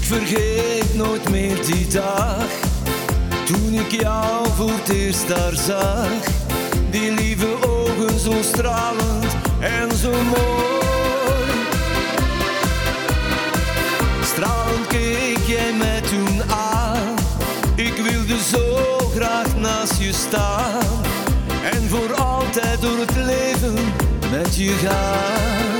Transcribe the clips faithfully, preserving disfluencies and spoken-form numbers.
vergeet nooit meer die dag, toen ik jou voor het eerst daar zag. Die lieve ogen zo stralend en zo mooi. Stralend keek jij mij toen aan. Ik wilde zo graag naast je staan en voor altijd door het leven met je gaan.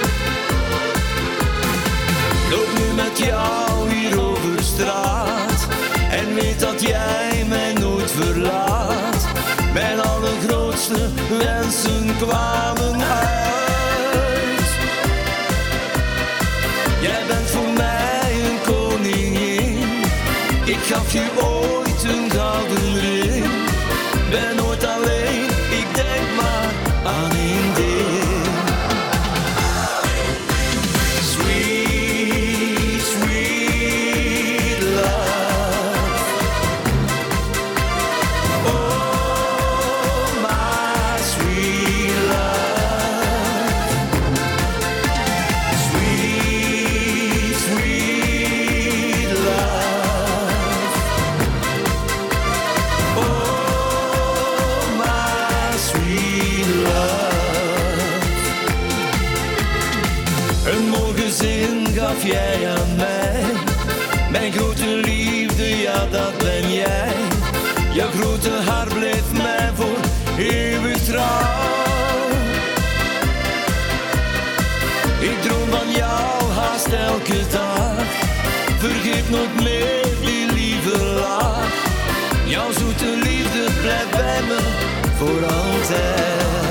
Loop nu met jou hier over straat en weet dat jij mij nooit verlaat. Mijn allergrootste wensen kwamen uit. Jij bent voor mij een koningin. Ik gaf je ooit een gouden ring. Ben nooit alleen, ik denk maar aan één ding. Sweet, sweet love. Oh, my sweet love. Sweet, sweet love. Oh, my sweet love. Een morgenzin gaf jij aan mij. Mijn grote liefde, ja dat ben jij. Jouw grote hart bleef mij voor eeuwig trouw. Ik droom van jou haast elke dag. Vergeet nooit meer die lieve lach. Jouw zoete liefde blijft bij me voor altijd.